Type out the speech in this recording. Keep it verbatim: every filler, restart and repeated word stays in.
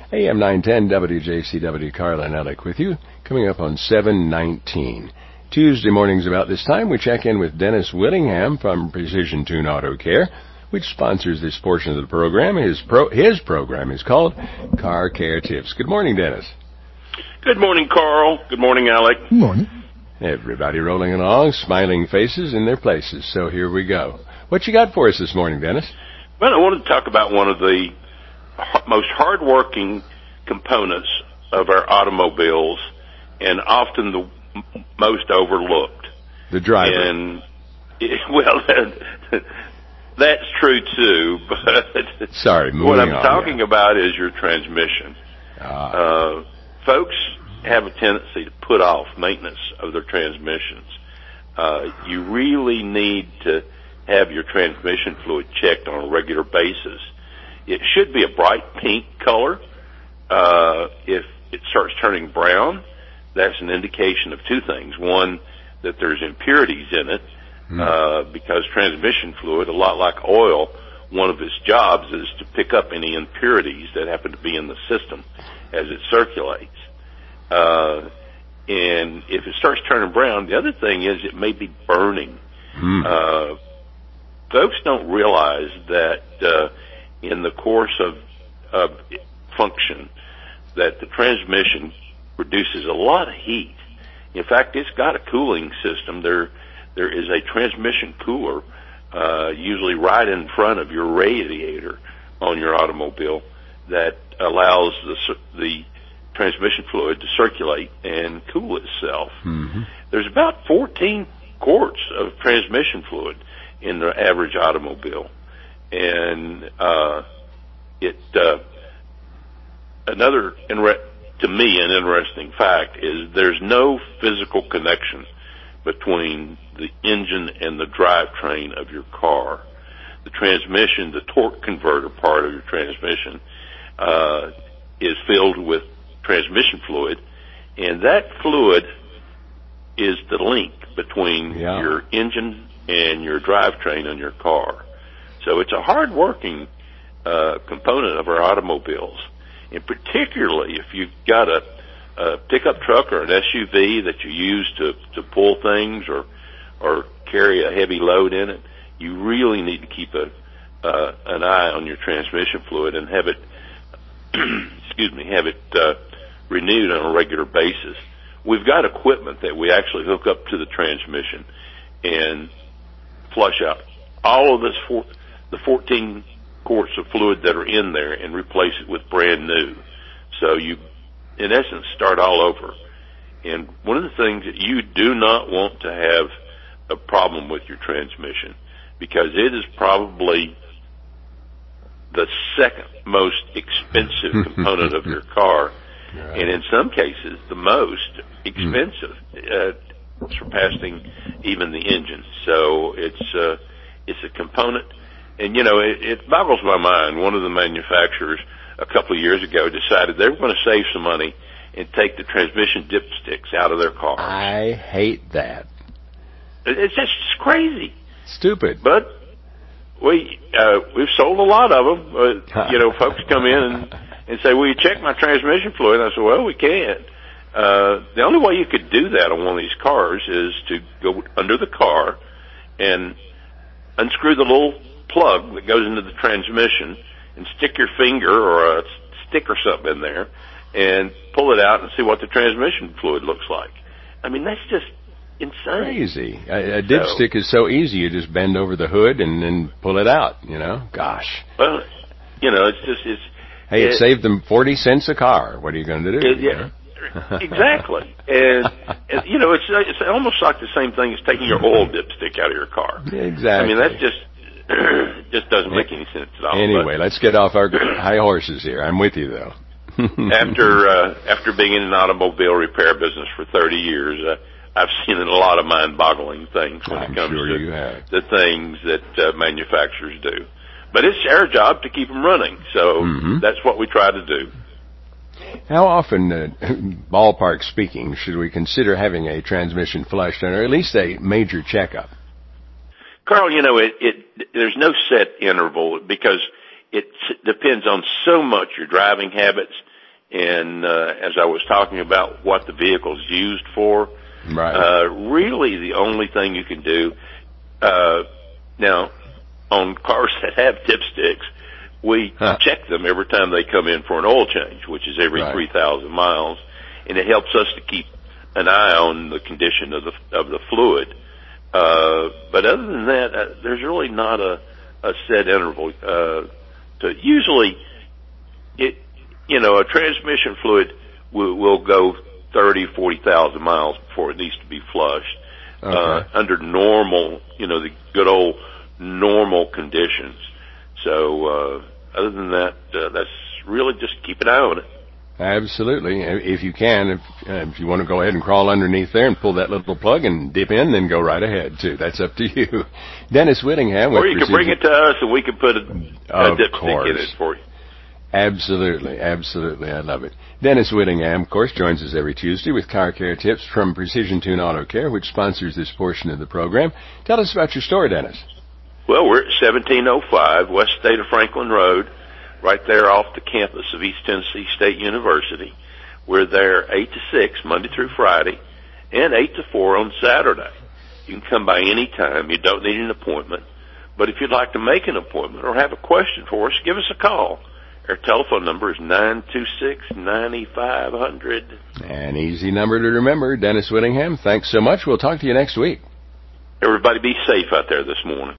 A M nine ten W J C W, Carl and Alec with you, coming up on seven nineteen. Tuesday mornings about this time, we check in with Dennis Willingham from Precision Tune Auto Care, which sponsors this portion of the program. His pro, his program is called Car Care Tips. Good morning, Dennis. Good morning, Carl. Good morning, Alec. Good morning. Everybody rolling along, smiling faces in their places. So here we go. What you got for us this morning, Dennis? Well, I wanted to talk about one of the most hardworking components of our automobiles, and often the most overlooked. The driver. And, well, that's true too, but Sorry, moving what I'm on, talking yeah. about is your transmission. Ah. Uh, folks have a tendency to put off maintenance of their transmissions. Uh, you really need to have your transmission fluid checked on a regular basis. It should be a bright pink color. Uh, if it starts turning brown, that's an indication of two things. One, that there's impurities in it, mm. uh, because transmission fluid, a lot like oil, one of its jobs is to pick up any impurities that happen to be in the system as it circulates. Uh, and if it starts turning brown, the other thing is it may be burning. Mm. Uh, folks don't realize that, uh, in the course of, of function, that the transmission produces a lot of heat. In fact, it's got a cooling system. There, there is a transmission cooler, uh, usually right in front of your radiator on your automobile that allows the, the transmission fluid to circulate and cool itself. Mm-hmm. There's about fourteen quarts of transmission fluid in the average automobile. And, uh, it, uh, another, to me, an interesting fact is there's no physical connection between the engine and the drivetrain of your car. The transmission, the torque converter part of your transmission, uh, is filled with transmission fluid, and that fluid is the link between yeah. your engine and your drivetrain on your car. So it's a hard-working uh, component of our automobiles, and particularly if you've got a, a pickup truck or an S U V that you use to, to pull things or or carry a heavy load in it, you really need to keep a uh, an eye on your transmission fluid and have it, excuse me, have it uh, renewed on a regular basis. We've got equipment that we actually hook up to the transmission and flush out all of this for the fourteen quarts of fluid that are in there and replace it with brand new. So you, in essence, start all over. And one of the things that you do not want to have a problem with your transmission, because it is probably the second most expensive component of your car, right. and in some cases the most expensive, uh, surpassing even the engine. So it's uh, it's a component. And, you know, it, it boggles my mind. One of the manufacturers a couple of years ago decided they were going to save some money and take the transmission dipsticks out of their cars. I hate that. It, it's just crazy. Stupid. But we, uh, we've sold a lot of them. Uh, you know, folks come in and, and say, will you check my transmission fluid? And I said, well, we can't. Uh, the only way you could do that on one of these cars is to go under the car and unscrew the little plug that goes into the transmission and stick your finger or a stick or something in there and pull it out and see what the transmission fluid looks like. I mean, that's just insane. Crazy. A, a dipstick so, is so easy. You just bend over the hood and then pull it out, you know? Gosh. Well, you know, it's just, it's... Hey, it, it saved them forty cents a car. What are you going to do? It, yeah, exactly. And, and, you know, it's it's almost like the same thing as taking your oil dipstick out of your car. Exactly. I mean, that's just... just doesn't make any sense at all. Anyway, but let's get off our high horses here. I'm with you, though. after uh, after being in an automobile repair business for thirty years, uh, I've seen a lot of mind-boggling things when I'm it comes sure to you have. the things that uh, manufacturers do. But it's our job to keep them running, so mm-hmm. that's what we try to do. How often, uh, ballpark speaking, should we consider having a transmission flushed, or at least a major checkup? Carl, you know, it, it, there's no set interval because it depends on so much your driving habits, And uh, as I was talking about what the vehicle's used for, right. uh, really the only thing you can do, uh, now, on cars that have dipsticks, we huh. check them every time they come in for an oil change, which is every right. three thousand miles, and it helps us to keep an eye on the condition of the of the fluid. Uh, but other than that, uh, there's really not a, a set interval. Uh, to usually, it you know, a transmission fluid will, will go thirty, forty thousand miles before it needs to be flushed. Okay. Uh, under normal, you know, the good old normal conditions. So, uh, other than that, uh, that's really just keep an eye on it. Absolutely. If you can, if, uh, if you want to go ahead and crawl underneath there and pull that little plug and dip in, then go right ahead, too. That's up to you. Dennis Whittingham with Or you can bring it to us and we can put a, a dipstick in it for you. Absolutely, absolutely. I love it. Dennis Whittingham, of course, joins us every Tuesday with car care tips from Precision Tune Auto Care, which sponsors this portion of the program. Tell us about your store, Dennis. Well, we're at seventeen oh five West State of Franklin Road, right there off the campus of East Tennessee State University. We're there eight to six, Monday through Friday, and eight to four on Saturday. You can come by any time. You don't need an appointment. But if you'd like to make an appointment or have a question for us, give us a call. Our telephone number is nine two six, nine five zero zero. An easy number to remember. Dennis Whittingham, thanks so much. We'll talk to you next week. Everybody be safe out there this morning.